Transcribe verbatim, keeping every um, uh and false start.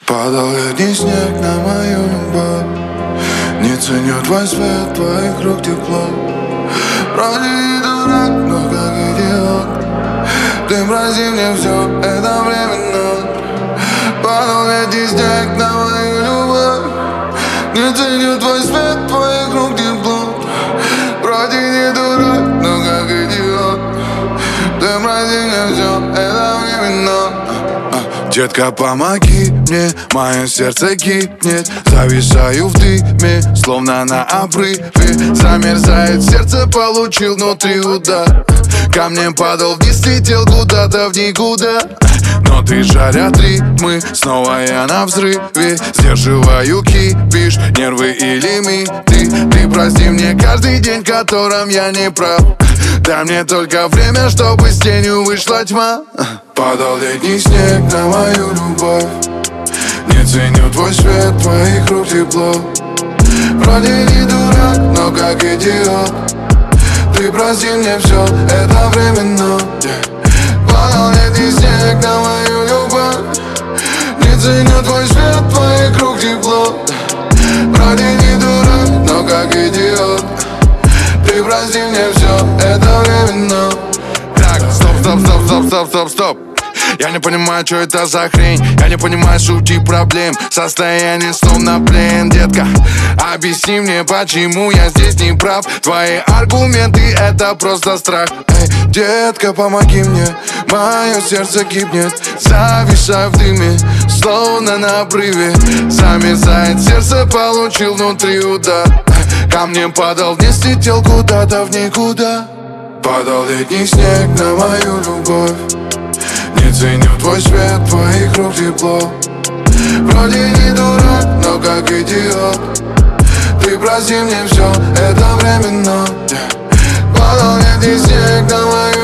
Падал летний снег на мою любовь. Не ценю твой свет, твоих рук тепло. Вроде и дурак, но как идиот. Ты прости мне все, это временно. Падал летний снег на мою любовь. Не ценю твой свет, твоих рук тепло. Вроде не дурак, но как идиот. Ты прости мне все, это временно. Детка, помоги мне, мое сердце гибнет. Зависаю в дыме, словно на обрыве. Замерзает сердце, получил внутри удар. Камнем падал вниз, летел куда-то в никуда. Но ты жарят ритмы, снова я на взрыве. Сдерживаю кипиш, нервы и лимиты. Ты прости мне каждый день, в котором я не прав. Дай мне только время, чтобы с тенью вышла тьма. Падал летний снег на мою любовь. Не ценю твой свет, твоих рук тепло. Вроде не дурак, но как идиот. Ты прости мне все, это временно. Падал летний снег на мою любовь. Не ценю твой свет, твоих рук тепло. Вроде не дурак, но как идиот. Ты прости мне все, это временно. Так, стоп, стоп, стоп, стоп, стоп, стоп, стоп. Я не понимаю, что это за хрень. Я не понимаю сути проблем. Состояние словно плен, детка. Объясни мне, почему я здесь не прав. Твои аргументы — это просто страх. Эй, детка, помоги мне, мое сердце гибнет. Зависаю в дыме, словно на обрыве. Замерзает сердце, получил внутри удар. Камнем падал вниз, летел куда-то в никуда. Падал летний снег на мою любовь. Не ценю твой свет, твоих рук тепло. Вроде не дурак, но как идиот. Ты прости мне все, это временно. Падал летний снег на мою